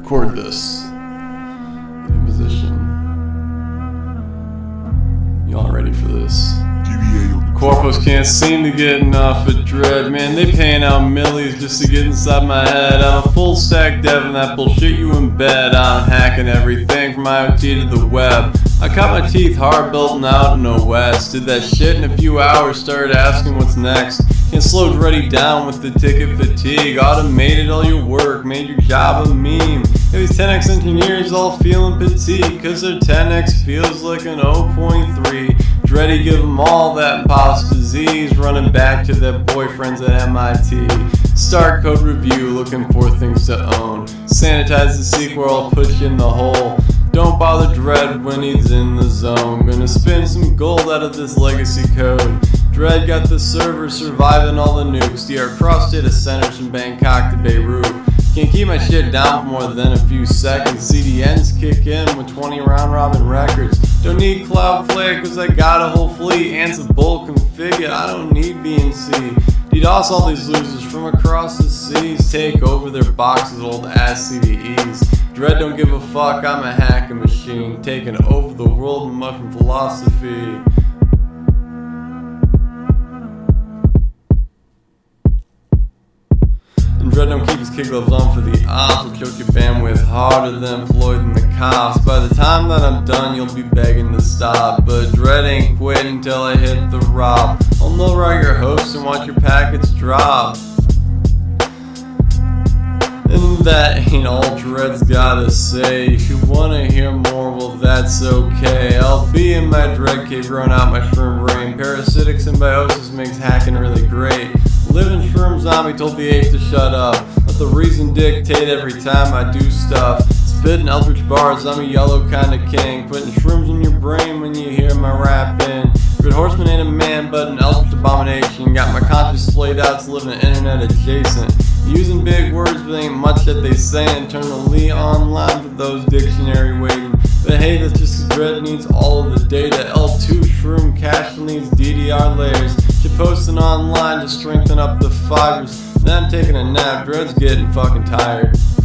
record this in position. Y'all ready for this? Corpos can't seem to get enough of Dread, man. They paying out millies just to get inside my head. I'm a full stack dev and that bullshit you embed. I'm hacking everything from IoT to the web. I cut my teeth hard building out in OS. Did that shit in a few hours, started asking what's next. And slowed Reddy down with the ticket fatigue. Automated all your work, made your job a meme. Yeah, these 10x engineers all feeling fatigued, cause their 10x feels like an 0.3. Dreddy give them all that imposter disease, running back to their boyfriends at MIT. Start code review, looking for things to own. Sanitize the sequel, I'll put you in the hole. Don't bother Dread when he's in the zone. Gonna spin some gold out of this legacy code. Dread got the server surviving all the nukes. DR cross data centers from Bangkok to Beirut. Can't keep my shit down for more than a few seconds. CDNs kick in with 20 round robin records. Don't need Cloudflare cause I got a whole fleet. Ansible configured, I don't need VNC. DDoS all these losers from across the seas. Take over their boxes, old ass CVEs. Dread don't give a fuck, I'm a hacking machine. Taking over the world with mushroom philosophy. And Dread don't keep his kick gloves on for the ops. Will choke your bandwidth harder than Floyd and the cops. By the time that I'm done, you'll be begging to stop. But Dread ain't quitting until I hit the rob. I'll know where your hosts and watch your packets drop. And that ain't all Dread's gotta say. If you wanna hear more, well that's okay. I'll be in my Dread cave growing out my shroom brain. Parasitic symbiosis makes hacking really great. Living shroom zombie told the ape to shut up. Let the reason dictate every time I do stuff. Spitting eldritch bars, I'm a yellow kinda king. Putting shrooms in your brain when you hear my rapping. Good horseman ain't a man but an eldritch abomination. Got my conscience splayed out to live in the internet adjacent. Using big words but ain't much that they say. Internally online for those dictionary waiting. But hey, that's just cause Dread needs all of the data. L2 shroom cache needs DDR layers. You're posting online to strengthen up the fibers. Then I'm taking a nap, Dread's getting fucking tired.